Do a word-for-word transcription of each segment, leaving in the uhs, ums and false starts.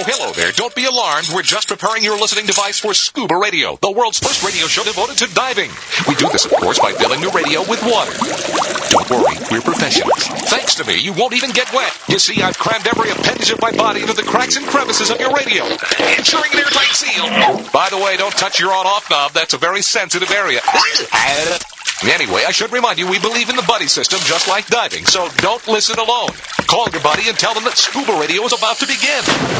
hello there. Don't be alarmed. We're just preparing your listening device for Scuba Radio, the world's first radio show devoted to diving. We do this, of course, by filling your radio with water. Don't worry, we're professionals. Thanks to me, you won't even get wet. You see, I've crammed every appendage of my body into the cracks and crevices of your radio, ensuring an airtight seal. By the way, don't touch your on-off knob. That's a very sensitive area. Anyway, I should remind you, we believe in the buddy system just like diving, so don't listen alone. Call your buddy and tell them that Scuba Radio is about to begin.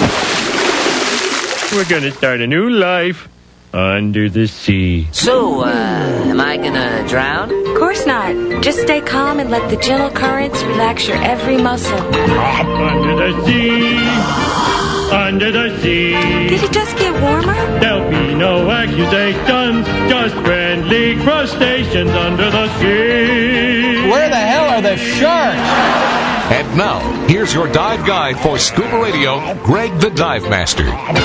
We're gonna start a new life under the sea. So, uh, am I gonna drown? Of course not. Just stay calm and let the gentle currents relax your every muscle. Under the sea, under the sea. Did it just get warmer? There'll be no accusations, just friendly crustaceans under the sea. Where the hell are the sharks? And now, here's your dive guide for Scuba Radio, Greg the Dive Master.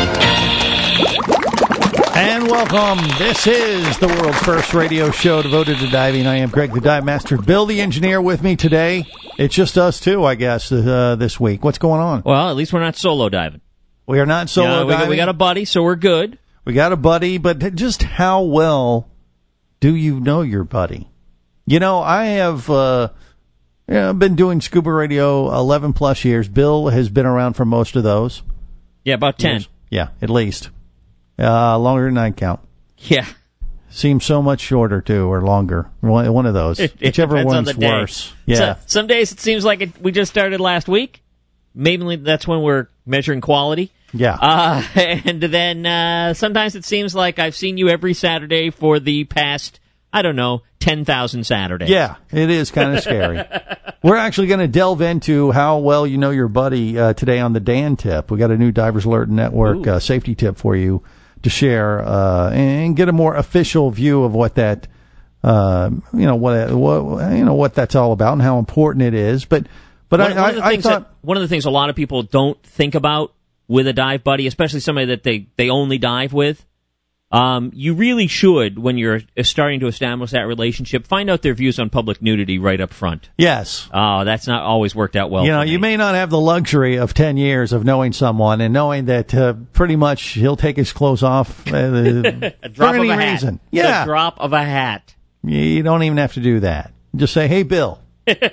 And welcome. This is the world's first radio show devoted to diving. I am Greg the Dive Master. Bill the engineer with me today. It's just us two, I guess, uh, this week. What's going on? Well, at least we're not solo diving. We are not solo yeah, we diving. Got, we got a buddy, so we're good. We got a buddy, but just how well do you know your buddy? You know, I have uh, you know, been doing Scuba Radio eleven plus years. Bill has been around for most of those. Yeah, about ten. Years. Yeah, at least. Uh, longer than I count. Yeah. Seems so much shorter, too, or longer. One, one of those. It, it Whichever one's on worse. Yeah. So, some days it seems like it, we just started last week. Maybe that's when we're measuring quality. Yeah. Uh, and then uh, sometimes it seems like I've seen you every Saturday for the past, I don't know, ten thousand Saturdays. Yeah, it is kind of scary. We're actually going to delve into how well you know your buddy uh, today on the Dan Tip. We got a new Divers Alert Network uh, safety tip for you to share uh, and get a more official view of what that, uh, you know, what, what you know what that's all about and how important it is. But but one, I, one of the I, I things thought that, one of the things a lot of people don't think about with a dive buddy, especially somebody that they, they only dive with, um, you really should, when you're starting to establish that relationship, find out their views on public nudity right up front. Yes. Oh, that's not always worked out well. You know, for me. you may not have the luxury of ten years of knowing someone and knowing that uh, pretty much he'll take his clothes off uh, a drop for any of a reason. Hat. Yeah. A drop of a hat. You don't even have to do that. Just say, "Hey, Bill."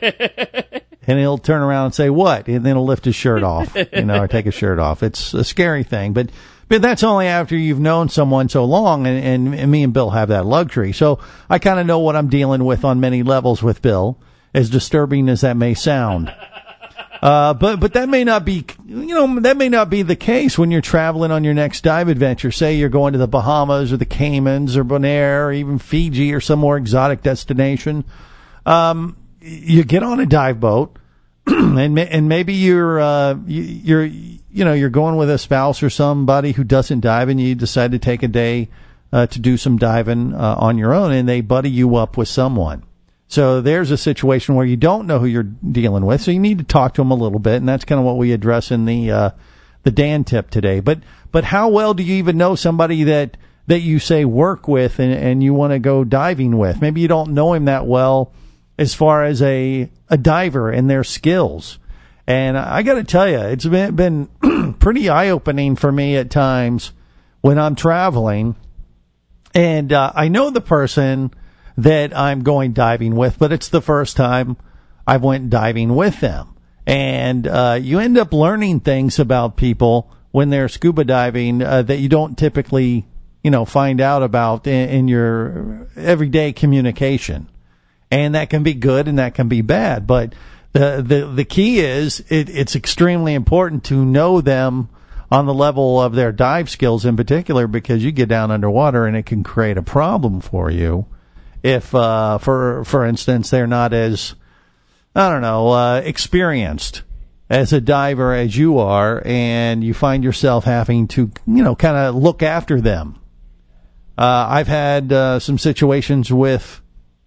And he'll turn around and say, "What?" And then he'll lift his shirt off, you know, or take his shirt off. It's a scary thing, but but that's only after you've known someone so long, and, and, and me and Bill have that luxury. So I kind of know what I'm dealing with on many levels with Bill, as disturbing as that may sound. Uh, but but that may not be, you know, that may not be the case when you're traveling on your next dive adventure. Say you're going to the Bahamas or the Caymans or Bonaire or even Fiji or some more exotic destination. Um, you get on a dive boat, and and maybe you're uh, you're you know you're going with a spouse or somebody who doesn't dive, and you decide to take a day uh, to do some diving uh, on your own, and they buddy you up with someone. So there's a situation where you don't know who you're dealing with, so you need to talk to them a little bit, and that's kind of what we address in the uh, the Dan Tip today. But but how well do you even know somebody that that you say work with and, and you want to go diving with? Maybe you don't know him that well as far as a a diver and their skills. And I got to tell you, it's been, been pretty eye-opening for me at times when I'm traveling, and uh, I know the person that I'm going diving with, but it's the first time I went diving with them. And uh, you end up learning things about people when they're scuba diving uh, that you don't typically, you know, find out about in, in your everyday communication. And that can be good and that can be bad. But the the, the key is it, it's extremely important to know them on the level of their dive skills in particular, because you get down underwater and it can create a problem for you. If, uh, for, for instance, they're not as, I don't know, uh, experienced as a diver as you are, and you find yourself having to, you know, kind of look after them. Uh, I've had, uh, some situations with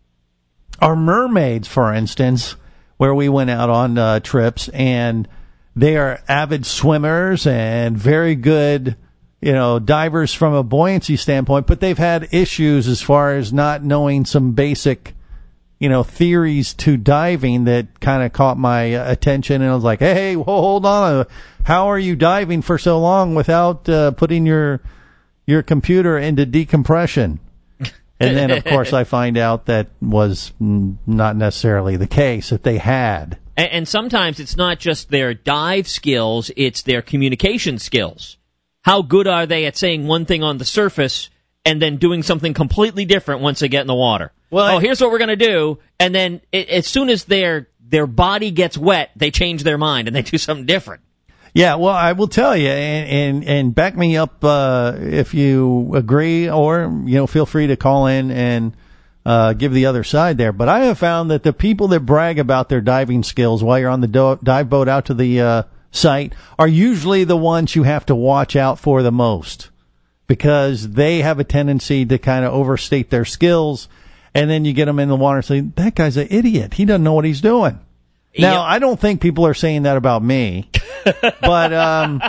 our mermaids, for instance, where we went out on, uh, trips, and they are avid swimmers and very good, you know, divers from a buoyancy standpoint, but they've had issues as far as not knowing some basic, you know, theories to diving that kind of caught my uh, attention. And I was like, hey, hold on. How are you diving for so long without uh, putting your your computer into decompression? And then, of course, I find out that was not necessarily the case, that they had. And, and sometimes it's not just their dive skills, it's their communication skills. How good are they at saying one thing on the surface and then doing something completely different once they get in the water? Well, oh, I, here's what we're going to do. And then it, as soon as their their body gets wet, they change their mind and they do something different. Yeah, well, I will tell you, and and, and back me up uh, if you agree, or you know, feel free to call in and uh, give the other side there. But I have found that the people that brag about their diving skills while you're on the do- dive boat out to the uh, site are usually the ones you have to watch out for the most, because they have a tendency to kind of overstate their skills, and then you get them in the water and say, "That guy's an idiot. He doesn't know what he's doing." Now, yep. I don't think people are saying that about me, but, um,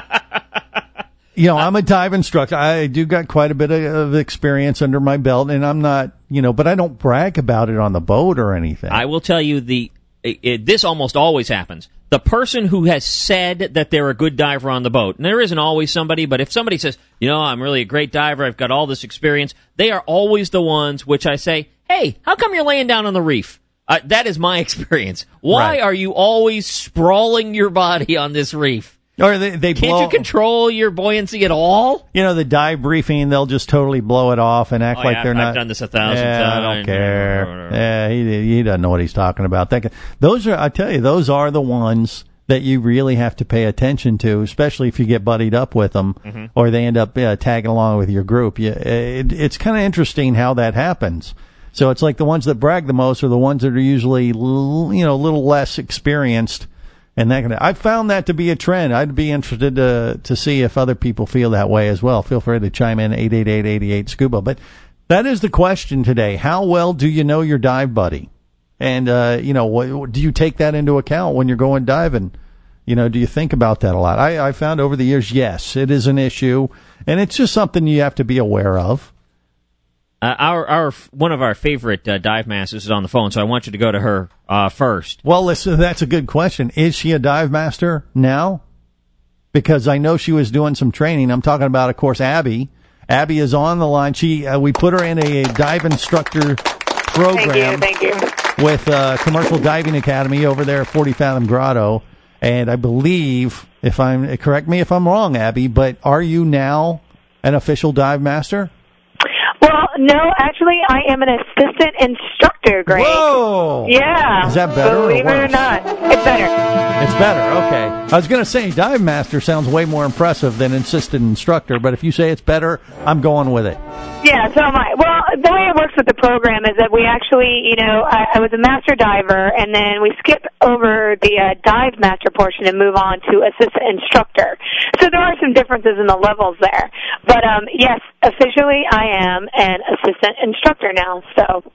you know, I'm a dive instructor. I do got quite a bit of experience under my belt, and I'm not, you know, but I don't brag about it on the boat or anything. I will tell you, the it, it, this almost always happens. The person who has said that they're a good diver on the boat, and there isn't always somebody, but if somebody says, you know, I'm really a great diver, I've got all this experience, they are always the ones which I say, hey, how come you're laying down on the reef? Uh, that is my experience. Why right. are you always sprawling your body on this reef? Or they, they Can't blow, you control your buoyancy at all? You know, the dive briefing, they'll just totally blow it off and act oh, like yeah, they're I've not. I've done this a thousand yeah, times. I don't care. Yeah, he, he doesn't know what he's talking about. That, those are, I tell you, those are the ones that you really have to pay attention to, especially if you get buddied up with them, mm-hmm. or they end up uh, tagging along with your group. You, it, it's kind of interesting how that happens. So it's like the ones that brag the most are the ones that are usually, you know, a little less experienced, and that kind of. I've found that to be a trend. I'd be interested to to see if other people feel that way as well. Feel free to chime in eight eight eight, eight eight, scuba. But that is the question today: how well do you know your dive buddy? And uh, you know, what, do you take that into account when you're going diving? You know, do you think about that a lot? I, I found over the years, yes, it is an issue, and it's just something you have to be aware of. Uh, our our one of our favorite uh, dive masters is on the phone, so I want you to go to her uh, first. Well, listen, that's a good question. Is she a dive master now? Because I know she was doing some training. I'm talking about, of course, Abby. Abby is on the line. She uh, we put her in a dive instructor program. Thank you, thank you. With uh, Commercial Diving Academy over there at forty Fathom Grotto, and I believe, if I'm correct me if I'm wrong, Abby, but are you now an official dive master? Well, no, actually, I am an assistant instructor, Greg. Whoa! Yeah. Is that better Believe or worse? it or not, it's better. It's better, okay. I was going to say dive master sounds way more impressive than assistant instructor, but if you say it's better, I'm going with it. Yeah, so am I. Well, the way it works with the program is that we actually, you know, I, I was a master diver, and then we skip over the uh, dive master portion and move on to assistant instructor. So there are some differences in the levels there. But, um, yes, officially I am an assistant instructor now, so.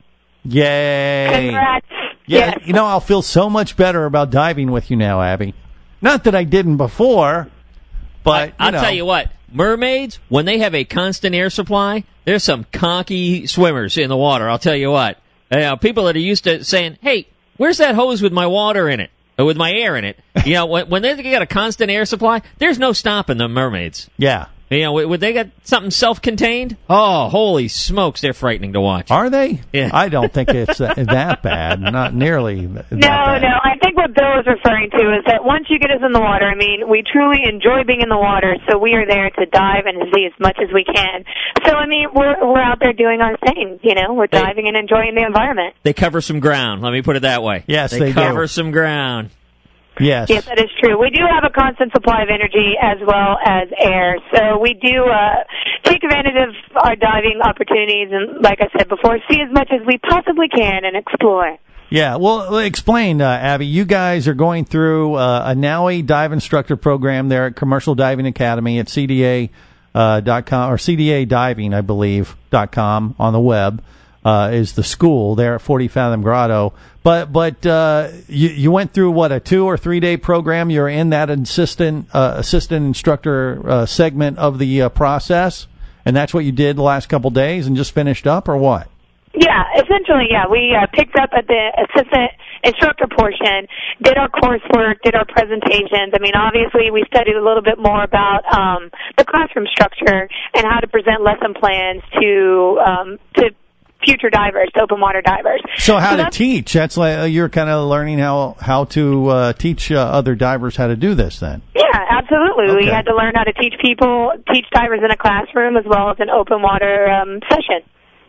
Yay. Congrats. Yeah, yes. You know, I'll feel so much better about diving with you now, Abby. Not that I didn't before, but, I, I'll you know. tell you what. Mermaids, when they have a constant air supply, there's some cocky swimmers in the water, I'll tell you what. You know, people that are used to saying, hey, where's that hose with my water in it? Or with my air in it? You know, when, when they got a constant air supply, there's no stopping the mermaids. Yeah. You know, would they got something self-contained? Oh, holy smokes, they're frightening to watch. Are they? Yeah. I don't think it's uh, that bad. Not nearly that No, bad. no. I think what Bill is referring to is that once you get us in the water, I mean, we truly enjoy being in the water, so we are there to dive and see as much as we can. So, I mean, we're we're out there doing our thing, you know. We're They, diving and enjoying the environment. They cover some ground, let me put it that way. Yes, they, they cover do. some ground. Yes. Yes, that is true. We do have a constant supply of energy as well as air, so we do uh, take advantage of our diving opportunities and, like I said before, see as much as we possibly can and explore. Yeah, well, explain, uh, Abby. You guys are going through uh, a NAUI dive instructor program there at Commercial Diving Academy at C D A dot com, or C D A Diving, I believe, dot com on the web. Uh, is the school there at forty Fathom Grotto. But but uh, you, you went through, what, a two- or three-day program? You're in that assistant uh, assistant instructor uh, segment of the uh, process, and that's what you did the last couple days and just finished up, or what? Yeah, essentially, yeah. We uh, picked up at the assistant instructor portion, did our coursework, did our presentations. I mean, obviously, we studied a little bit more about um, the classroom structure and how to present lesson plans to um, to future divers, to open water divers. So how so to teach? That's like uh, you're kind of learning how how to uh, teach uh, other divers how to do this. Then. Yeah, absolutely. Okay. We had to learn how to teach people, teach divers in a classroom as well as an open water um, session.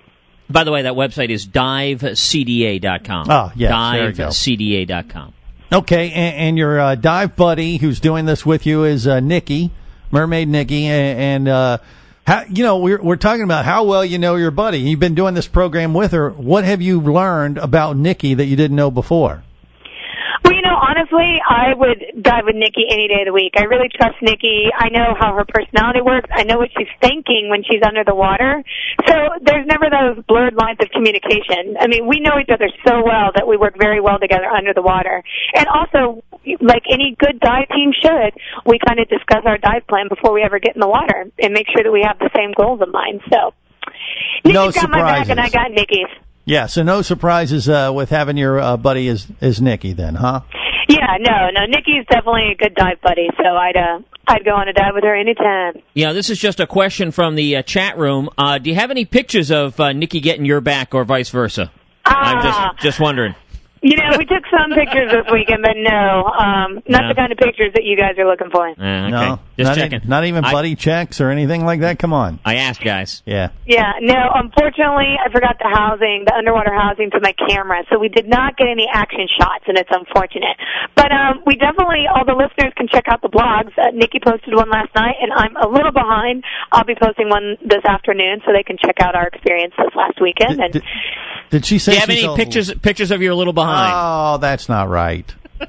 By the way, that website is dive C D A dot com. Oh, yes, there you go. dive C D A dot com. Okay, and, and your uh, dive buddy who's doing this with you is uh, Nikki, Mermaid Nikki, and, and uh, how, you know, we're we're talking about how well you know your buddy. You've been doing this program with her. What have you learned about Nikki that you didn't know before? Well, you know, honestly, I would dive with Nikki any day of the week. I really trust Nikki. I know how her personality works. I know what she's thinking when she's under the water. So there's never those blurred lines of communication. I mean, we know each other so well that we work very well together under the water. And also, like any good dive team should, we kind of discuss our dive plan before we ever get in the water and make sure that we have the same goals in mind. So Nikki's No got my back surprises. and I got Nikki's. Yeah, so no surprises uh, with having your uh, buddy is is Nikki then, huh? Yeah, no, no. Nikki's definitely a good dive buddy, so I'd uh, I'd go on a dive with her anytime. Yeah, this is just a question from the uh, chat room. Uh, do you have any pictures of uh, Nikki getting your back or vice versa? Ah. I'm just just wondering. You know, we took some pictures this weekend, but no, um, not No. the kind of pictures that you guys are looking for. Uh, okay. No, Just not checking. Even, not even I- buddy checks or anything like that. Come on. I asked, guys. Yeah. Yeah, no, unfortunately, I forgot the housing, the underwater housing to my camera, so we did not get any action shots, and it's unfortunate. But um, we definitely, all the listeners can check out the blogs. Uh, Nikki posted one last night, and I'm a little behind. I'll be posting one this afternoon, so they can check out our experience this last weekend. And Did, did she say Do you have she's any a- pictures pictures of your little behind? Oh, that's not right.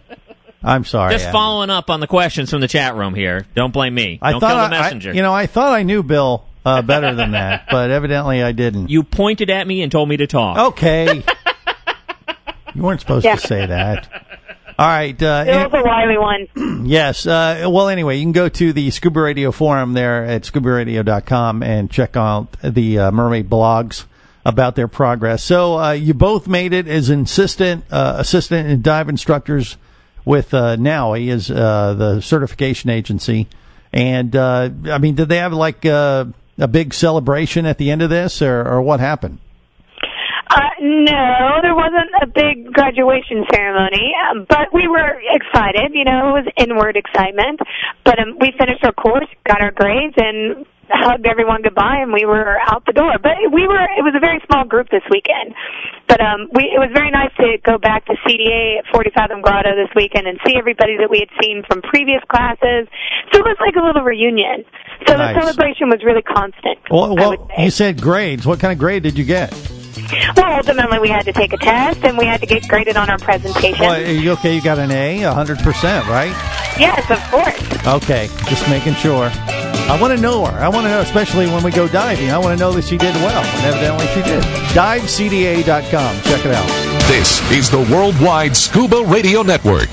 I'm sorry. Just Adam. following up on the questions from the chat room here. Don't blame me. I Don't thought kill the I- I- messenger. you know, I thought I knew Bill uh, better than that, but evidently I didn't. You pointed at me and told me to talk. Okay. You weren't supposed Yeah. to say that. All right. Uh, it was a wily one. Yes. Uh, well, anyway, you can go to the Scuba Radio forum there at scuba radio dot com and check out the uh, mermaid blogs about their progress. So uh, you both made it as assistant, uh, assistant and dive instructors with uh, NAUI, is uh, the certification agency. And, uh, I mean, did they have like uh, a big celebration at the end of this, or, or what happened? Uh, no, there wasn't a big graduation ceremony, um, but we were excited. You know, it was inward excitement. But um, we finished our course, got our grades, and hugged everyone goodbye, and we were out the door. But we were, it was a very small group this weekend. But um, we, it was very nice to go back to C D A at forty Fathom Grotto this weekend and see everybody that we had seen from previous classes. So it was like a little reunion. So Nice. the celebration was really constant. Well, I well would say. you said grades. What kind of grade did you get? Well, ultimately, we had to take a test, and we had to get graded on our presentation. Well, you, okay, you got an A, one hundred percent, right? Yes, of course. Okay, just making sure. I want to know her. I want to know, especially when we go diving, I want to know that she did well, and evidently she did. dive C D A dot com. Check it out. This is the Worldwide Scuba Radio Network.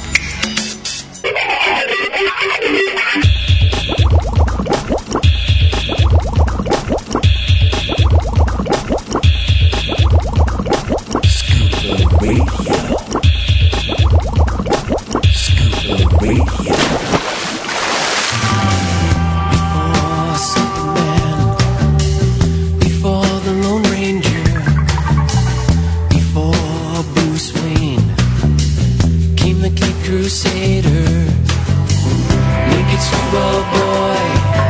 Before Superman, before the Lone Ranger, before Bruce Wayne, came the Cape Crusader, naked scuba boy,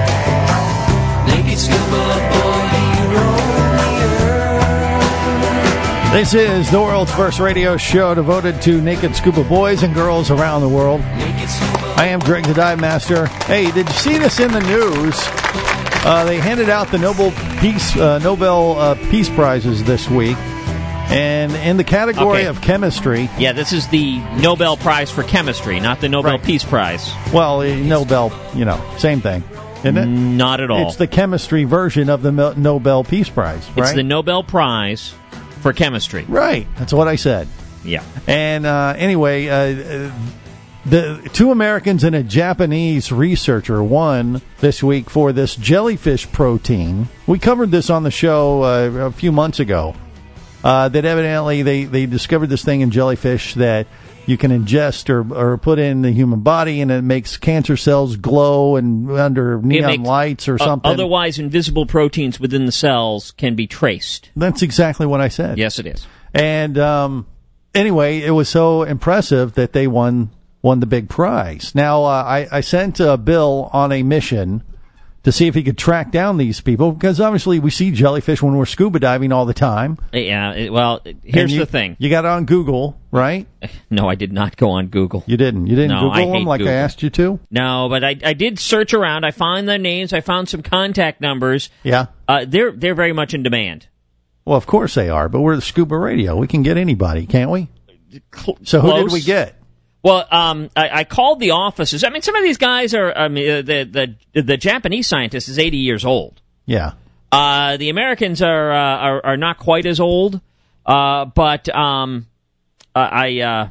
naked scuba boy, he roamed the earth. This is the world's first radio show devoted to naked scuba boys and girls around the world. Naked scuba I am Greg the Dive Master. Hey, did you see this in the news? Uh, they handed out the Nobel Peace uh, Nobel uh, Peace Prizes this week, and in the category Okay. of chemistry, Yeah, this is the Nobel Prize for Chemistry, not the Nobel Right. Peace Prize. well, uh, Nobel, you know, same thing, isn't it? Not at all. It's the chemistry version of the Mel- Nobel Peace Prize, right? It's the Nobel Prize for Chemistry. right. That's what I said. Yeah. And uh, anyway, uh, the two Americans and a Japanese researcher won this week for this jellyfish protein. We covered this on the show uh, a few months ago. uh, that evidently they, they discovered this thing in jellyfish that you can ingest or, or put in the human body, and it makes cancer cells glow and under neon makes, lights or uh, something. Otherwise, invisible proteins within the cells can be traced. That's exactly what I said. Yes, it is. And um, anyway, it was so impressive that they won won the big prize. Now, uh, I, I sent uh, Bill on a mission to see if he could track down these people, because obviously we see jellyfish when we're scuba diving all the time. Yeah, it, well, here's you, the thing. You got it on Google, right? No, I did not go on Google. You didn't? You didn't no, Google I them hate like Google. I asked you to? No, but I, I did search around. I found their names. I found some contact numbers. Yeah. Uh, they're they're very much in demand. Well, of course they are, but we're the Scuba Radio. We can get anybody, can't we? So who Close. did we get? Well, um, I, I called the offices. I mean, some of these guys are. I mean, uh, the the the Japanese scientist is eighty years old. Yeah. Uh, the Americans are, uh, are are not quite as old, uh, but um, uh, I. Uh,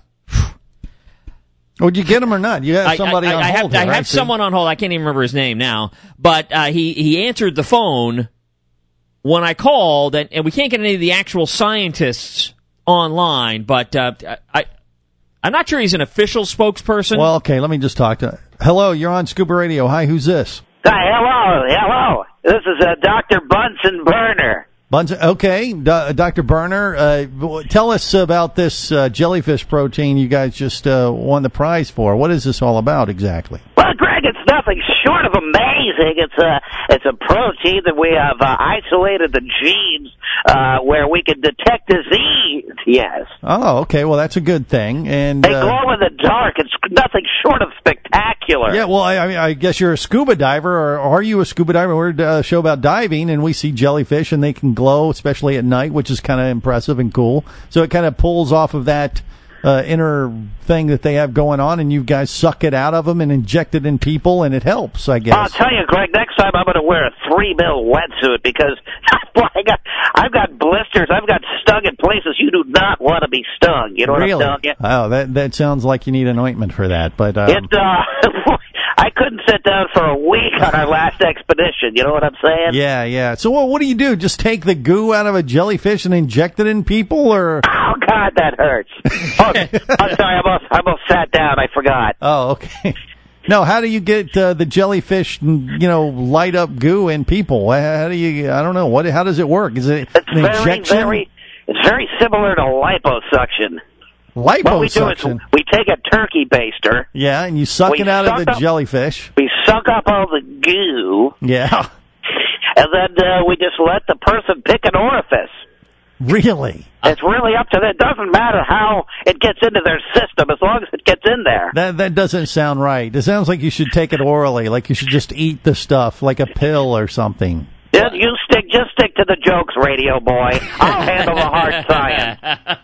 Would you get him or not? You have somebody I, I, on I hold have, here, I right? have See? someone on hold. I can't even remember his name now, but uh, he he answered the phone when I called, and, and we can't get any of the actual scientists online. But uh, I. I'm not sure he's an official spokesperson. Well, okay, let me just talk to... Hello, you're on Scuba Radio. Hi, who's this? Hi, hello, hello. This is uh, Doctor Bunsen Burner. Bunsen, okay, D- Doctor Burner, uh, tell us about this uh, jellyfish protein you guys just uh, won the prize for. What is this all about exactly? Well, Greg, it's nothing short of amazing. It's a it's a protein that we have uh, isolated the genes uh, where we can detect disease. Yes. Oh, okay. Well, that's a good thing. And they uh, glow in the dark. It's nothing short of spectacular. yeah, well, I, I mean, I guess you're a scuba diver, or are you a scuba diver? We're a show about diving, and we see jellyfish, and they can glow, especially at night, which is kind of impressive and cool. So it kind of pulls off of that uh, inner thing that they have going on, and you guys suck it out of them and inject it in people, and it helps, I guess. I'll tell you, Greg, next time I'm going to wear a three mil wetsuit because I got, I've got blisters. I've got stung in places you do not want to be stung. You know what really? I'm telling you? Oh, that that sounds like you need an ointment for that. But um, It, uh, I couldn't sit down for a week on our last expedition. You know what I'm saying? yeah, yeah. So what, what do you do? Just take the goo out of a jellyfish and inject it in people, or? Oh, God, that hurts. Oh, I'm sorry, I almost, I almost sat down. I forgot. Oh, okay. No, how do you get uh, the jellyfish, you know, light up goo in people? How do you? I don't know. What? How does it work? Is it It's an very, injection? very, it's very similar to liposuction. Liposuction. What we do is we take a turkey baster. Yeah, and you suck We it out of suck the up- jellyfish. We suck up all the goo, Yeah. and then uh, we just let the person pick an orifice. Really? It's really up to them. It doesn't matter how it gets into their system as long as it gets in there. That that doesn't sound right. It sounds like you should take it orally, like you should just eat the stuff, like a pill or something. Yeah, you stick, just stick to the jokes, radio boy. I'll handle the hard science.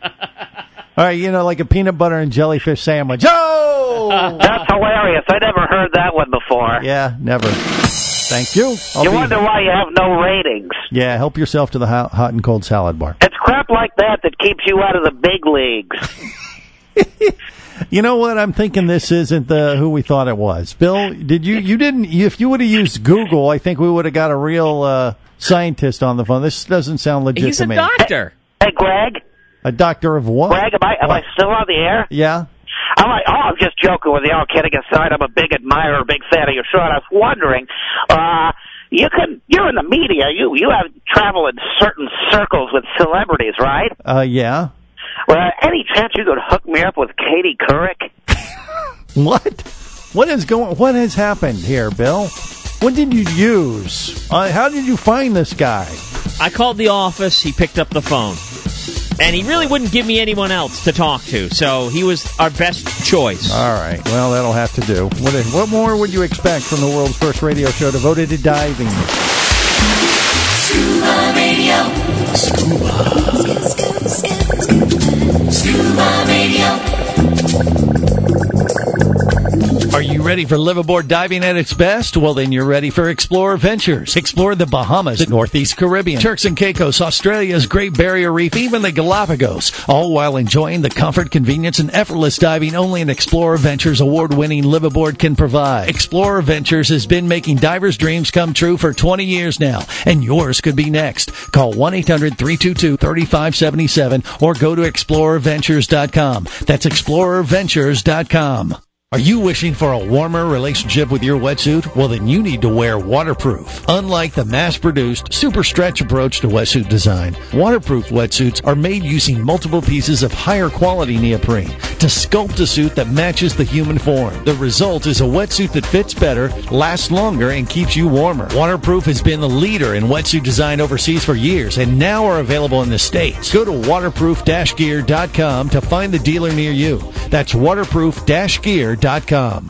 All right, you know, like a peanut butter and jellyfish sandwich. Oh! That's hilarious. I never heard that one before. Yeah, never. Thank you. I'll You be- wonder why you have no ratings. Yeah, help yourself to the hot, hot and cold salad bar. It's crap like that that keeps you out of the big leagues. You know what? I'm thinking this isn't the who we thought it was. Bill, did you? You didn't. If you would have used Google, I think we would have got a real uh, scientist on the phone. This doesn't sound legit He's to a me. doctor. Hey, Greg. A doctor of what? Greg, am I, am I What? still on the air? Yeah. I'm like, oh, I'm just joking with you. All kidding aside, I'm a big admirer, big fan of your show. And I was wondering, uh, you can, you're in the media. You you have travel in certain circles with celebrities, right? Uh, yeah. Well, any chance you could hook me up with Katie Couric? What? What is going? What has happened here, Bill? What did you use? Uh, how did you find this guy? I called the office. He picked up the phone. And he really wouldn't give me anyone else to talk to, so he was our best choice. All right. Well, that'll have to do. What, what more would you expect from the world's first radio show devoted to diving? Scuba Radio. Scuba. Scuba Radio. Are you ready Ready for liveaboard diving at its best? Well, then you're ready for Explorer Ventures. Explore the Bahamas, the Northeast Caribbean, Turks and Caicos, Australia's Great Barrier Reef, even the Galapagos, all while enjoying the comfort, convenience, and effortless diving only an Explorer Ventures award-winning liveaboard can provide. Explorer Ventures has been making divers' dreams come true for twenty years now, and yours could be next. Call one eight hundred three two two three five seven seven or go to explorer ventures dot com. That's explorer ventures dot com. Are you wishing for a warmer relationship with your wetsuit? Well, then you need to wear waterproof. Unlike the mass-produced, super stretch approach to wetsuit design, waterproof wetsuits are made using multiple pieces of higher quality neoprene to sculpt a suit that matches the human form. The result is a wetsuit that fits better, lasts longer, and keeps you warmer. Waterproof has been the leader in wetsuit design overseas for years and now are available in the States. Go to waterproof dash gear dot com to find the dealer near you. That's waterproof dash gear dot com.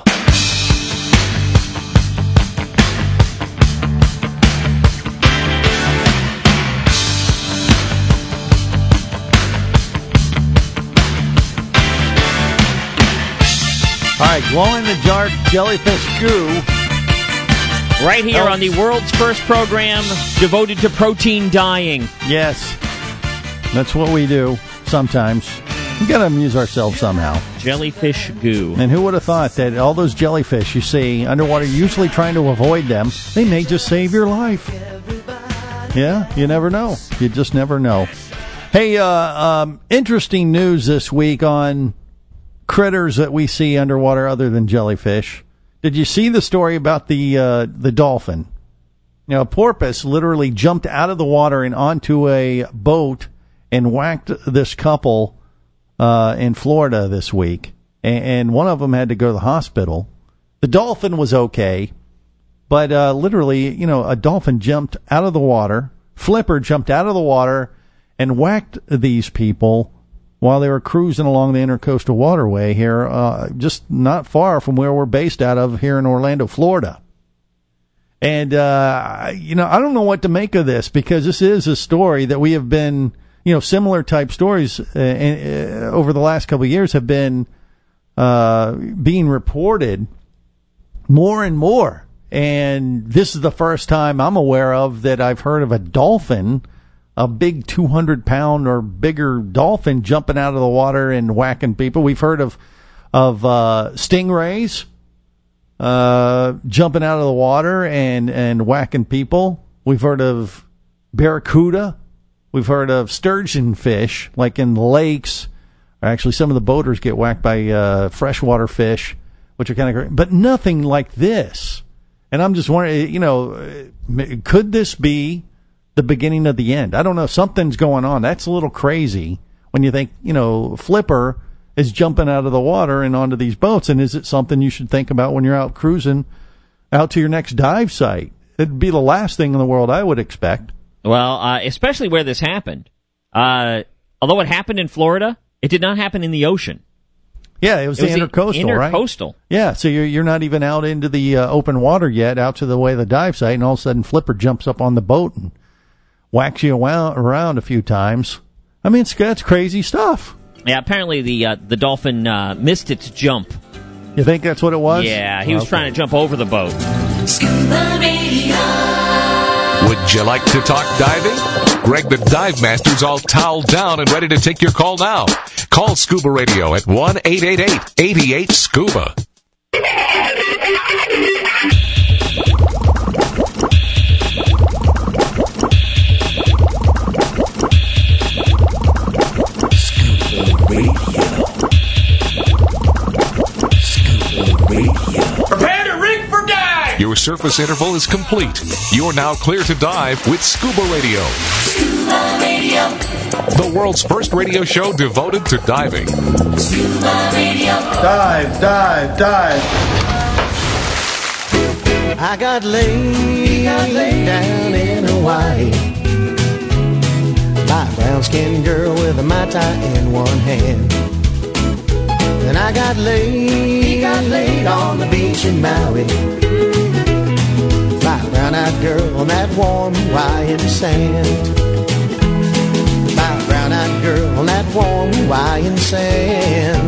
All right, glow-in-the-dark jellyfish goo. Right here Oh. on the world's first program devoted to protein dyeing. Yes, that's what we do sometimes. We got to amuse ourselves somehow. Jellyfish goo. And who would have thought that all those jellyfish you see underwater, usually trying to avoid them, they may just save your life. Yeah, you never know. You just never know. Hey, uh, um, interesting news this week on critters that we see underwater other than jellyfish. Did you see the story about the uh, the dolphin? You know, a porpoise literally jumped out of the water and onto a boat and whacked this couple uh, in Florida this week. And, and one of them had to go to the hospital. The dolphin was okay, but uh, literally, you know, a dolphin jumped out of the water. Flipper jumped out of the water and whacked these people while they were cruising along the Intercoastal Waterway here, uh, just not far from where we're based out of here in Orlando, Florida. And, uh, you know, I don't know what to make of this, because this is a story that we have been, you know, similar type stories uh, uh, over the last couple of years have been uh, being reported more and more. And this is the first time I'm aware of that I've heard of a dolphin, a big two hundred pound or bigger dolphin jumping out of the water and whacking people. We've heard of of uh, stingrays uh, jumping out of the water and, and whacking people. We've heard of barracuda. We've heard of sturgeon fish, like in lakes. Actually, some of the boaters get whacked by uh, freshwater fish, which are kind of great. But nothing like this. And I'm just wondering, you know, could this be the beginning of the end? I don't know. Something's going on. That's a little crazy when you think, you know, Flipper is jumping out of the water and onto these boats. And is it something you should think about when you're out cruising out to your next dive site? It'd be the last thing in the world I would expect. Well, uh, especially where this happened. Uh, although it happened in Florida, it did not happen in the ocean. Yeah, it was It the was the intercoastal, right? intercoastal. Yeah, so you're you're not even out into the uh, open water yet, out to the way of the dive site, and all of a sudden Flipper jumps up on the boat and whacks you around, around a few times. I mean, it's, that's crazy stuff. Yeah, apparently the uh, the dolphin uh, missed its jump. You think that's what it was? Yeah, he was Okay. trying to jump over the boat. Scuba Radio. Would you like to talk diving? Greg the Dive Master's all toweled down and ready to take your call now. Call Scuba Radio at one eight eight eight, eight eight, SCUBA. Prepare to rig for dive. Your surface interval is complete. You're now clear to dive with Scuba Radio, Scuba Radio. the world's first radio show devoted to diving. Scuba Radio. Dive, dive, dive. I got laid, got laid down in Hawaii by a brown-skinned girl with a Mai Tai in one hand. And I got laid, got laid on the beach in Maui by a brown-eyed girl on that warm Hawaiian sand. By a brown-eyed girl on that warm Hawaiian sand.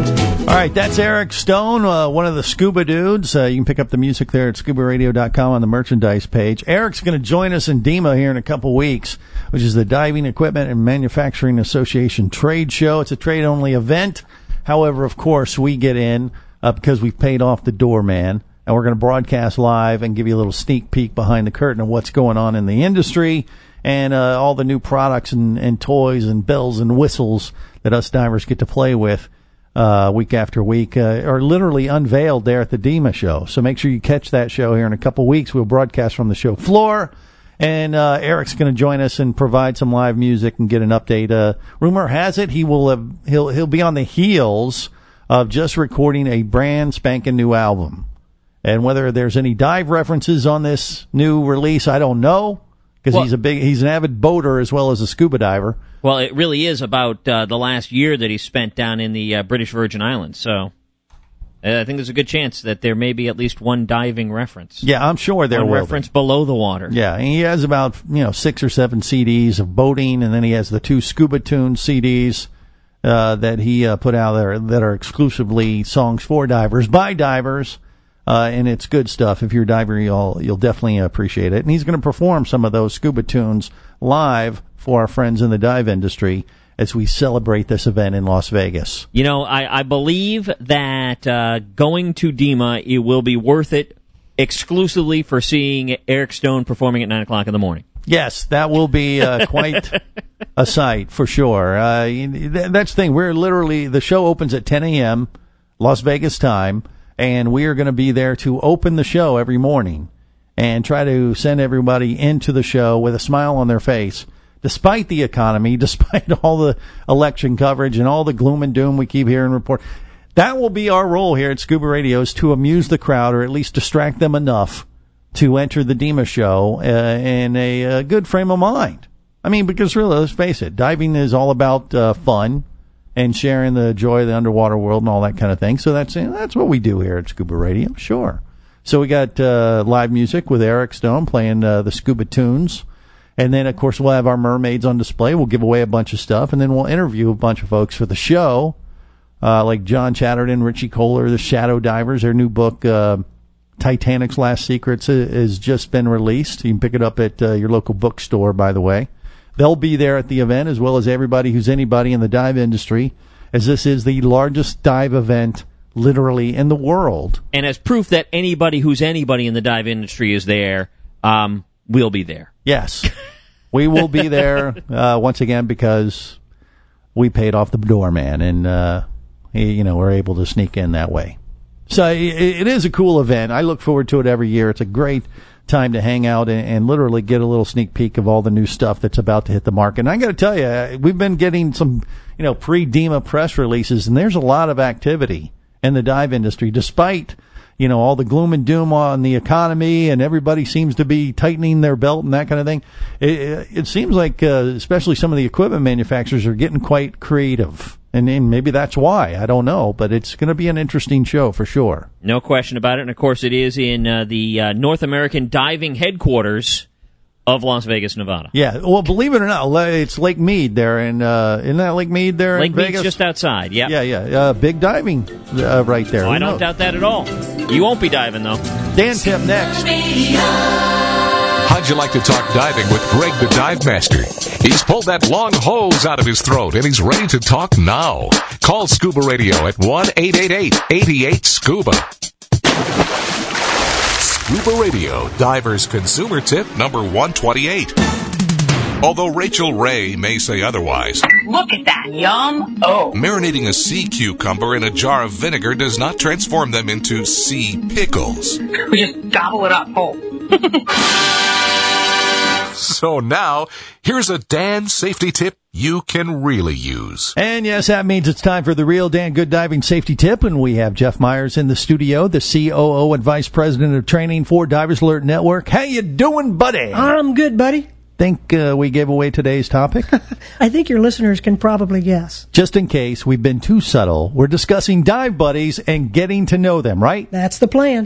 All right, that's Eric Stone, uh, one of the scuba dudes. Uh, you can pick up the music there at scuba radio dot com on the merchandise page. Eric's going to join us in DEMA here in a couple weeks, which is the Diving Equipment and Manufacturing Association trade show. It's a trade-only event. However, of course, we get in uh, because we've paid off the doorman, and we're going to broadcast live and give you a little sneak peek behind the curtain of what's going on in the industry and uh, all the new products and, and toys and bells and whistles that us divers get to play with. Uh, week after week, uh, are literally unveiled there at the DEMA show. So make sure you catch that show here in a couple weeks. We'll broadcast from the show floor, and uh, Eric's going to join us and provide some live music and get an update. Uh, rumor has it he will have, he'll he'll be on the heels of just recording a brand spanking new album, and whether there's any dive references on this new release, I don't know, because well, he's a big he's an avid boater as well as a scuba diver. Well, it really is about uh, the last year that he spent down in the uh, British Virgin Islands, so uh, I think there's a good chance that there may be at least one diving reference. Yeah, I'm sure there one will reference be. below the water. Yeah, and he has about you know six or seven C Ds of boating, and then he has the two Scuba Tunes C Ds uh, that he uh, put out there that are exclusively songs for divers by divers, uh, and it's good stuff. If you're a diver, you'll you'll definitely appreciate it. And he's going to perform some of those Scuba Tunes live for our friends in the dive industry as we celebrate this event in Las Vegas. You know, I, I believe that uh, going to DEMA, it will be worth it exclusively for seeing Eric Stone performing at nine o'clock in the morning. Yes, that will be uh, quite a sight for sure. Uh, that's the thing. We're literally, the show opens at ten a.m. Las Vegas time, and we are going to be there to open the show every morning and try to send everybody into the show with a smile on their face. Despite the economy, despite all the election coverage and all the gloom and doom we keep hearing report, that will be our role here at Scuba Radio, is to amuse the crowd or at least distract them enough to enter the DEMA show uh, in a, a good frame of mind. I mean, because really, let's face it, diving is all about uh, fun and sharing the joy of the underwater world and all that kind of thing. So that's you know, that's what we do here at Scuba Radio, sure. So we got uh, live music with Eric Stone playing uh, the Scuba Tunes. And then, of course, we'll have our mermaids on display. We'll give away a bunch of stuff, and then we'll interview a bunch of folks for the show, uh, like John Chatterton, Richie Kohler, the Shadow Divers. Their new book, uh, Titanic's Last Secrets, has just been released. You can pick it up at uh, your local bookstore, by the way. They'll be there at the event, as well as everybody who's anybody in the dive industry, as this is the largest dive event literally in the world. And as proof that anybody who's anybody in the dive industry is there, um, we'll be there. Yes, we will be there uh, once again because we paid off the doorman, and uh, he, you know we're able to sneak in that way. So it, it is a cool event. I look forward to it every year. It's a great time to hang out and, and literally get a little sneak peek of all the new stuff that's about to hit the market. And I got to tell you, we've been getting some you know pre-DEMA press releases, and there's a lot of activity in the dive industry, despite you know, all the gloom and doom on the economy, and everybody seems to be tightening their belt and that kind of thing. It, it seems like, uh, especially some of the equipment manufacturers are getting quite creative. And, and maybe that's why. I don't know. But it's going to be an interesting show for sure. No question about it. And, of course, it is in uh, the uh, North American Diving Headquarters of Las Vegas, Nevada. Yeah. Well, believe it or not, it's Lake Mead there. And uh, isn't that Lake Mead there Lake in Vegas? Mead's just outside, yeah. Yeah, yeah. Uh, big diving uh, right there. Oh, I don't knows? doubt that at all. You won't be diving, though. Dan Tip next. How'd you like to talk diving with Greg the Dive Master? He's pulled that long hose out of his throat, and he's ready to talk now. Call Scuba Radio at one eight eight eight, eight eight, SCUBA. Scuba Radio, Diver's Consumer Tip number one twenty-eight. Although Rachel Ray may say otherwise, look at that, yum! Oh. Marinating a sea cucumber in a jar of vinegar does not transform them into sea pickles. We just gobble it up whole. So now, here's a Dan safety tip you can really use. And yes, that means it's time for the real Dan Good Diving Safety Tip, and we have Jeff Myers in the studio, the C O O and Vice President of Training for Divers Alert Network. How you doing, buddy? I'm good, buddy. Think uh, we gave away today's topic? I think your listeners can probably guess. Just in case we've been too subtle, we're discussing dive buddies and getting to know them, right? That's the plan.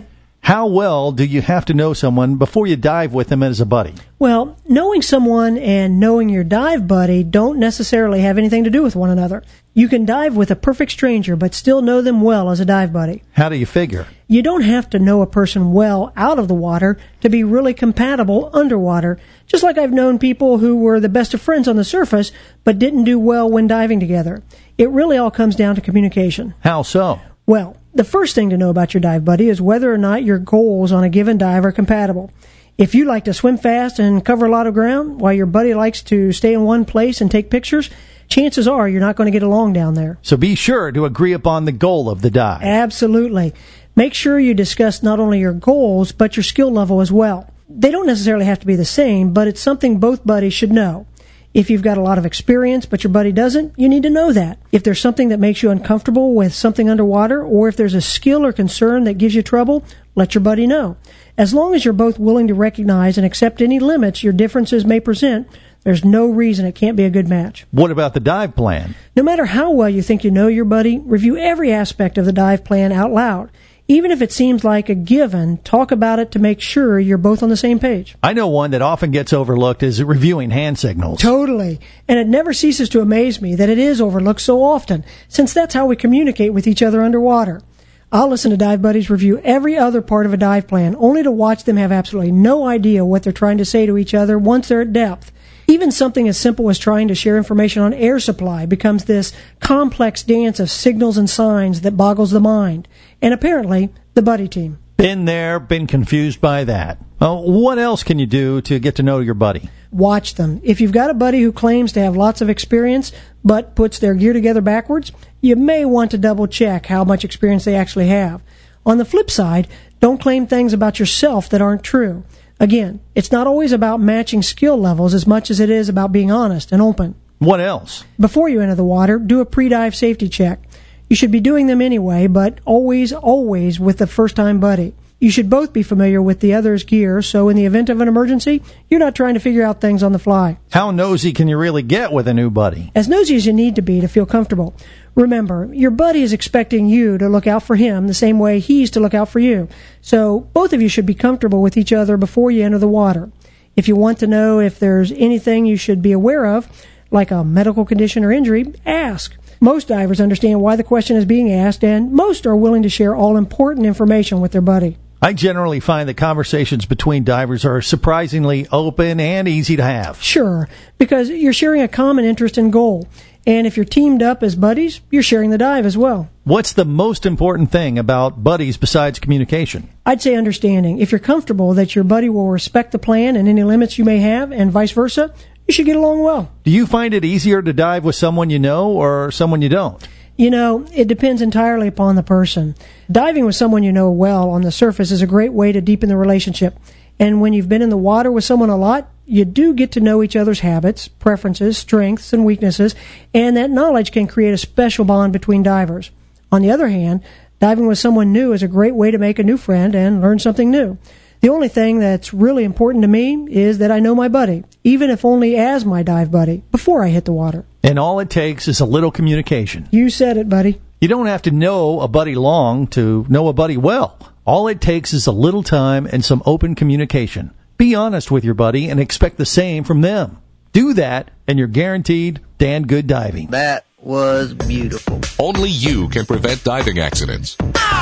How well do you have to know someone before you dive with them as a buddy? Well, knowing someone and knowing your dive buddy don't necessarily have anything to do with one another. You can dive with a perfect stranger, but still know them well as a dive buddy. How do you figure? You don't have to know a person well out of the water to be really compatible underwater. Just like I've known people who were the best of friends on the surface, but didn't do well when diving together. It really all comes down to communication. How so? Well, the first thing to know about your dive buddy is whether or not your goals on a given dive are compatible. If you like to swim fast and cover a lot of ground, while your buddy likes to stay in one place and take pictures, chances are you're not going to get along down there. So be sure to agree upon the goal of the dive. Absolutely. Make sure you discuss not only your goals, but your skill level as well. They don't necessarily have to be the same, but it's something both buddies should know. If you've got a lot of experience, but your buddy doesn't, you need to know that. If there's something that makes you uncomfortable with something underwater, or if there's a skill or concern that gives you trouble, let your buddy know. As long as you're both willing to recognize and accept any limits your differences may present, there's no reason it can't be a good match. What about the dive plan? No matter how well you think you know your buddy, review every aspect of the dive plan out loud. Even if it seems like a given, talk about it to make sure you're both on the same page. I know one that often gets overlooked is reviewing hand signals. Totally. And it never ceases to amaze me that it is overlooked so often, since that's how we communicate with each other underwater. I'll listen to dive buddies review every other part of a dive plan, only to watch them have absolutely no idea what they're trying to say to each other once they're at depth. Even something as simple as trying to share information on air supply becomes this complex dance of signals and signs that boggles the mind. And apparently, the buddy team. Been there, been confused by that. Well, what else can you do to get to know your buddy? Watch them. If you've got a buddy who claims to have lots of experience, but puts their gear together backwards, you may want to double check how much experience they actually have. On the flip side, don't claim things about yourself that aren't true. Again, it's not always about matching skill levels as much as it is about being honest and open. What else? Before you enter the water, do a pre-dive safety check. You should be doing them anyway, but always, always with the first-time buddy. You should both be familiar with the other's gear, so in the event of an emergency, you're not trying to figure out things on the fly. How nosy can you really get with a new buddy? As nosy as you need to be to feel comfortable. Remember, your buddy is expecting you to look out for him the same way he's to look out for you. So both of you should be comfortable with each other before you enter the water. If you want to know if there's anything you should be aware of, like a medical condition or injury, ask. Most divers understand why the question is being asked, and most are willing to share all important information with their buddy. I generally find that conversations between divers are surprisingly open and easy to have. Sure, because you're sharing a common interest and goal. And if you're teamed up as buddies, you're sharing the dive as well. What's the most important thing about buddies besides communication? I'd say understanding. If you're comfortable that your buddy will respect the plan and any limits you may have, and vice versa, you should get along well. Do you find it easier to dive with someone you know or someone you don't? You know, it depends entirely upon the person. Diving with someone you know well on the surface is a great way to deepen the relationship. And when you've been in the water with someone a lot, you do get to know each other's habits, preferences, strengths, and weaknesses, and that knowledge can create a special bond between divers. On the other hand, diving with someone new is a great way to make a new friend and learn something new. The only thing that's really important to me is that I know my buddy, even if only as my dive buddy, before I hit the water. And all it takes is a little communication. You said it, buddy. You don't have to know a buddy long to know a buddy well. All it takes is a little time and some open communication. Be honest with your buddy and expect the same from them. Do that, and you're guaranteed damn good diving. That was beautiful. Only you can prevent diving accidents.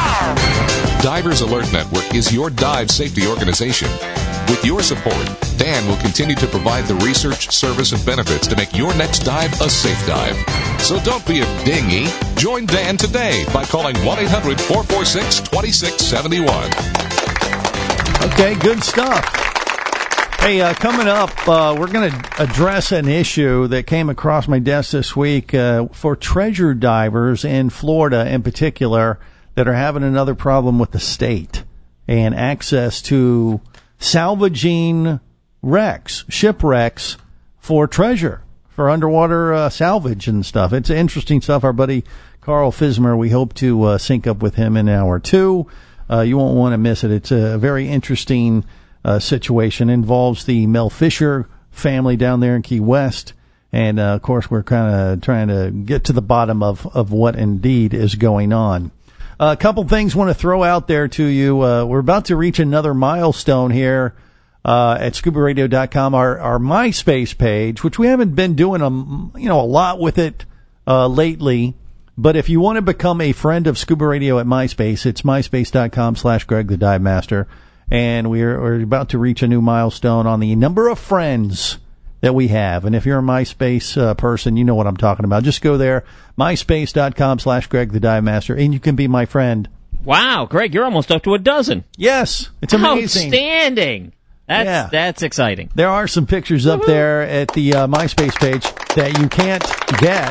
Divers Alert Network is your dive safety organization. With your support, Dan will continue to provide the research, service, and benefits to make your next dive a safe dive. So don't be a dingy. Join Dan today by calling one eight hundred four four six two six seven one. Okay, good stuff. Hey, uh, coming up, uh, we're going to address an issue that came across my desk this week uh, for treasure divers in Florida in particular that are having another problem with the state and access to salvaging wrecks, shipwrecks for treasure, for underwater uh, salvage and stuff. It's interesting stuff. Our buddy Carl Fismer, we hope to uh, sync up with him in hour two. Uh, you won't want to miss it. It's a very interesting uh, situation. It involves the Mel Fisher family down there in Key West. And, uh, of course, we're kind of trying to get to the bottom of, of what indeed is going on. A couple things want to throw out there to you. Uh, we're about to reach another milestone here uh, at scuba radio dot com. Our, our MySpace page, which we haven't been doing a, you know, a lot with it uh, lately. But if you want to become a friend of Scuba Radio at MySpace, it's myspace dot com slash Greg the Dive Master. And we're, we're about to reach a new milestone on the number of friends that we have. And if you're a MySpace uh, person, you know what I'm talking about. Just go there, myspace dot com slash Greg the Dive Master, and you can be my friend. Wow, Greg, you're almost up to a dozen. Yes, it's amazing. Outstanding. That's yeah. that's exciting. There are some pictures up there at the uh, MySpace page that you can't get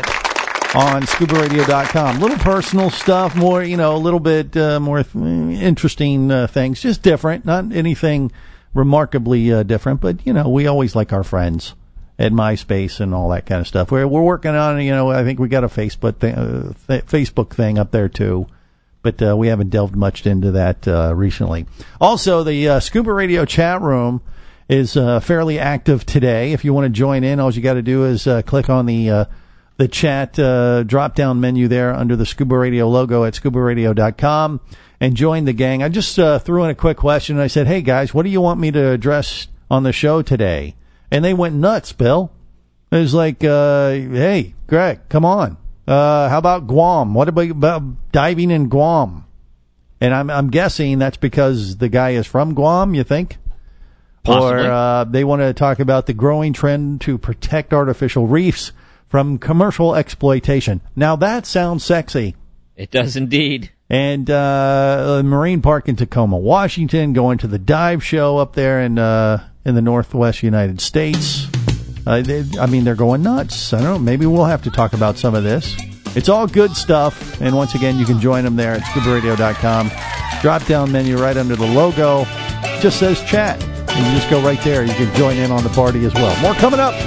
on scuba radio dot com. Little personal stuff, more, you know, a little bit uh, more th- interesting uh, things, just different, not anything remarkably uh, different, but, you know, we always like our friends at MySpace and all that kind of stuff. We're, we're working on, you know, I think we got a Facebook thing, uh, th- Facebook thing up there too, but uh, we haven't delved much into that uh, recently. Also, the uh, Scuba Radio chat room is uh, fairly active today. If you want to join in, all you got to do is uh, click on the uh, the chat uh, drop-down menu there under the Scuba Radio logo at scuba radio dot com and join the gang. I just uh, threw in a quick question. I said, hey, guys, what do you want me to address on the show today? And they went nuts, Bill. It was like, uh, hey, Greg, come on. Uh, how about Guam? What about, about diving in Guam? And I'm, I'm guessing that's because the guy is from Guam, you think? Possibly. Or uh, they want to talk about the growing trend to protect artificial reefs from commercial exploitation. Now that sounds sexy. It does indeed. And uh, a marine park in Tacoma, Washington, going to the dive show up there in uh, in the Northwest United States. Uh, they, I mean, they're going nuts. I don't know. Maybe we'll have to talk about some of this. It's all good stuff. And once again, you can join them there at scuba radio dot com. Drop down menu right under the logo. Just says chat. And you just go right there. You can join in on the party as well. More coming up.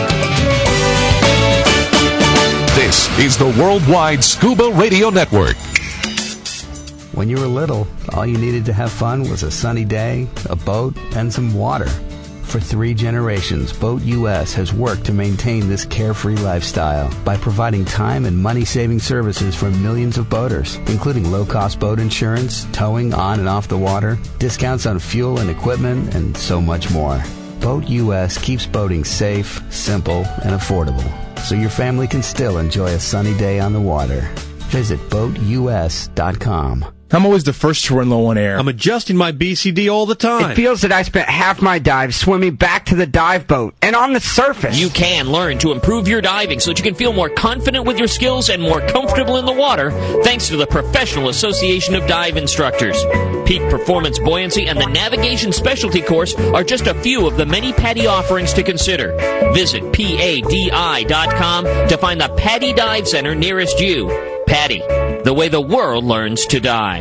This is the Worldwide Scuba Radio Network. When you were little, all you needed to have fun was a sunny day, a boat, and some water. For three generations, Boat U S has worked to maintain this carefree lifestyle by providing time and money-saving services for millions of boaters, including low-cost boat insurance, towing on and off the water, discounts on fuel and equipment, and so much more. Boat U S keeps boating safe, simple, and affordable, so your family can still enjoy a sunny day on the water. Visit boat U S dot com. I'm always the first to run low on air. I'm adjusting my B C D all the time. It feels that I spent half my dive swimming back to the dive boat and on the surface. You can learn to improve your diving so that you can feel more confident with your skills and more comfortable in the water thanks to the Professional Association of Dive Instructors. Peak Performance Buoyancy and the Navigation Specialty Course are just a few of the many PADI offerings to consider. Visit P A D I dot com to find the PADI Dive Center nearest you. PADI, the way the world learns to dive.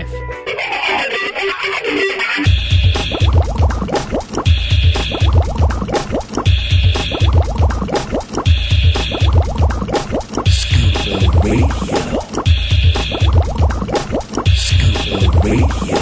Scuba Radio. Scuba Radio.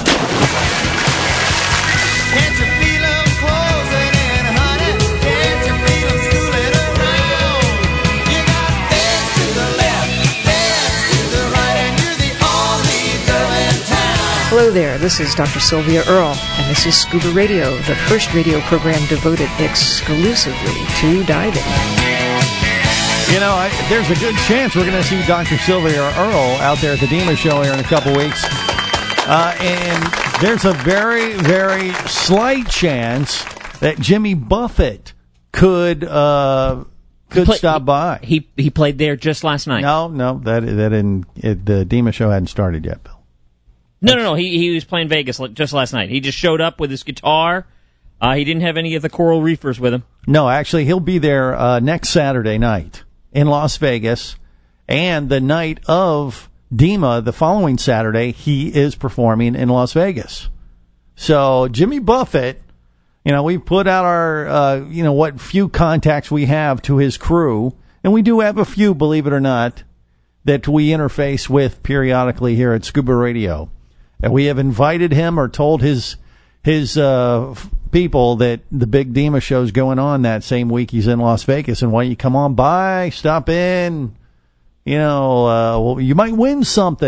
Can't you feel them closing in, honey? Can't you feel them schooling around? You got dance to the left, dance to the right, and you're the only girl in town. Hello there, this is Doctor Sylvia Earle, and this is Scuba Radio, the first radio program devoted exclusively to diving. You know, I, there's a good chance we're going to see Doctor Sylvia Earle out there at the DEMA show here in a couple weeks. Uh, and there's a very, very slight chance that Jimmy Buffett could uh, could play, stop by. He he played there just last night. No, no, that that didn't. It, the DEMA show hadn't started yet, Bill. No, no, no. He he was playing Vegas just last night. He just showed up with his guitar. Uh, he didn't have any of the Coral Reefers with him. No, actually, he'll be there uh, next Saturday night in Las Vegas, and the night of DEMA, the following Saturday, he is performing in Las Vegas. So Jimmy Buffett, you know, we put out our, uh, you know, what few contacts we have to his crew, and we do have a few, believe it or not, that we interface with periodically here at Scuba Radio. And we have invited him or told his his uh, people that the big DEMA show's going on that same week he's in Las Vegas, and why don't you come on by, stop in, you know, uh, well, you might win something.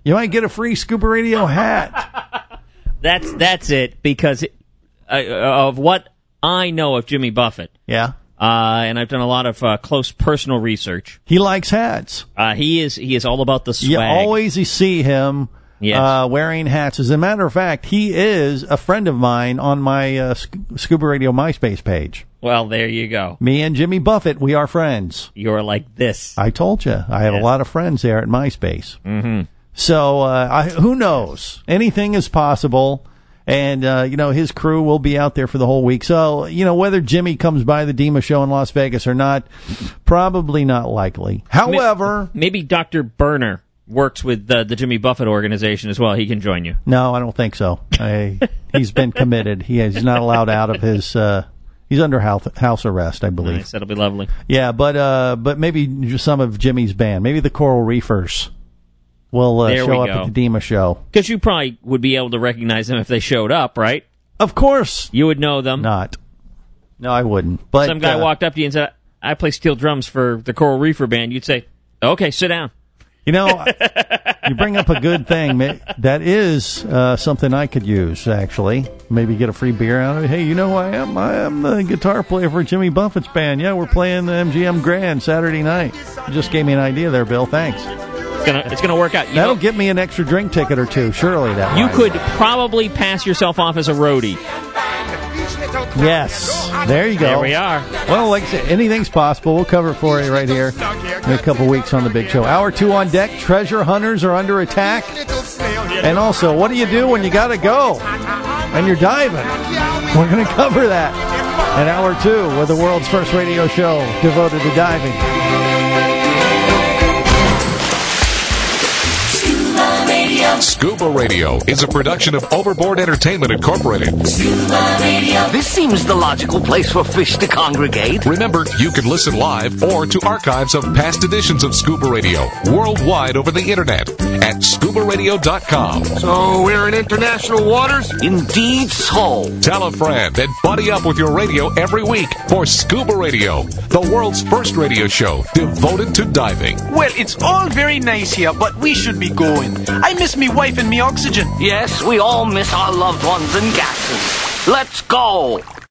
You might get a free Scuba Radio hat. That's that's it, because uh, of what I know of Jimmy Buffett. Yeah. Uh, and I've done a lot of uh, close personal research. He likes hats. Uh, he is he is all about the swag. You always you see him Yes. uh, wearing hats. As a matter of fact, he is a friend of mine on my uh, Sc- Scuba Radio MySpace page. Well, there you go. Me and Jimmy Buffett, we are friends. You're like this. I told you. I have Yeah. a lot of friends there at MySpace. Mm-hmm. So uh, I, who knows? Anything is possible. And, uh, you know, his crew will be out there for the whole week. So, you know, whether Jimmy comes by the Dima show in Las Vegas or not, probably not likely. However... Maybe Doctor Berner works with the, the Jimmy Buffett organization as well. He can join you. No, I don't think so. I, he's been committed. He is, he's not allowed out of his... Uh, he's under house, house arrest, I believe. Nice. That'll be lovely. Yeah, but uh, but maybe just some of Jimmy's band. Maybe the Coral Reefers will uh, There show we up go. at the Dima show. Because you probably would be able to recognize them if they showed up, right? Of course. You would know them. Not. No, I wouldn't. But Some guy uh, walked up to you and said, I play steel drums for the Coral Reefer Band. You'd say, okay, sit down. You know, you bring up a good thing. Ma- That is uh, something I could use, actually. Maybe get a free beer out of it. Hey, you know who I am? I am the guitar player for Jimmy Buffett's band. Yeah, we're playing the M G M Grand Saturday night. You just gave me an idea there, Bill. Thanks. It's gonna, it's gonna work out. You That'll know, get me an extra drink ticket or two, surely. That you might. could probably pass yourself off as a roadie. Yes. There you go. There we are. Well, like I said, anything's possible. We'll cover it for you right here in a couple weeks on the Big Show. Hour two on deck. Treasure hunters are under attack. And also, what do you do when you got to go and you're diving? We're going to cover that in hour two with the world's first radio show devoted to diving. Scuba Radio is a production of Overboard Entertainment Incorporated. This seems the logical place for fish to congregate. Remember, you can listen live or to archives of past editions of Scuba Radio worldwide over the internet at scuba radio dot com. So we're in international waters? Indeed so. Tell a friend and buddy up with your radio every week for Scuba Radio, the world's first radio show devoted to diving. Well, it's all very nice here, but we should be going. I miss me wife and me oxygen. Yes, we all miss our loved ones and gases. Let's go.